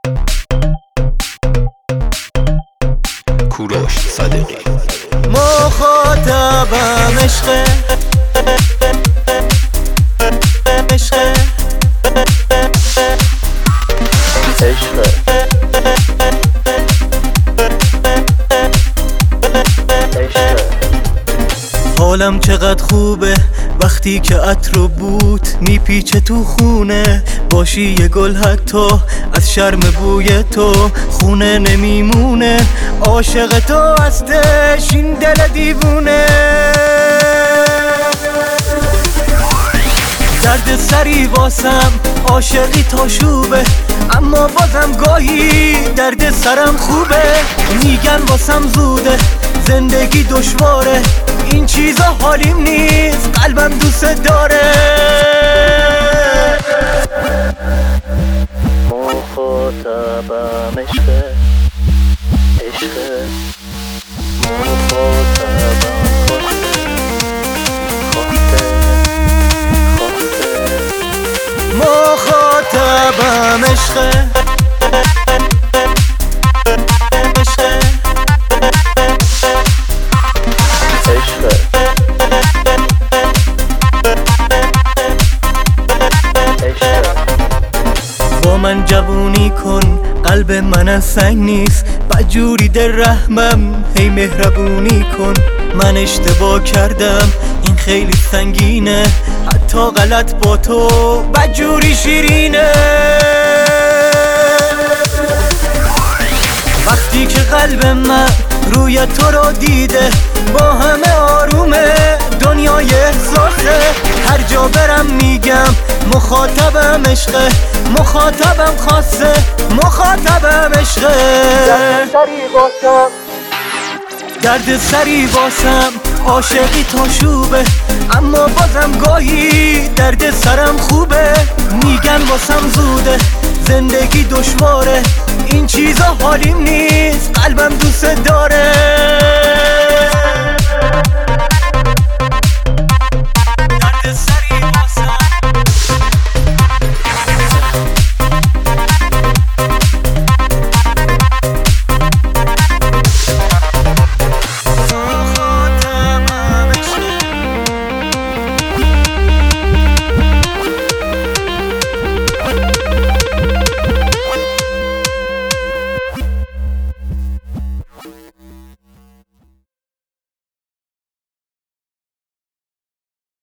کوروش صادقی. مخاطبم عشقه عشقه عشقه حالم چقدر خوبه وقتی که عطر و بوت میپیچه تو خونه باشی یه گل حتی از شرم بوی تو خونه نمیمونه عاشق تو هستش این دل دیوونه درد سری واسم عاشقی تا شوبه اما بازم گاهی درد سرم خوبه میگن واسم زوده زندگی دشواره این چیزا حالیم نیست قلبم دوست داره مخاطبم عشقه عشقه مخاطبم مخاطبم عشقه با من جوونی کن قلب من از سنگ نیست بدجوری در رحمم هی مهربونی کن من اشتباه کردم این خیلی سنگینه حتی غلط با تو بدجوری شیرینه وقتی که قلب من روی تو رو دیده با همه آرومه دنیای احساسه هر جا برم میگم مخاطبم عشقه مخاطبم خاصه مخاطبم عشقه درد سری واسم عاشقی تا شوبه اما بازم گاهی درد سرم خوبه میگن واسم زوده زندگی دشواره این چیزا حالیم نیست قلبم دوست داره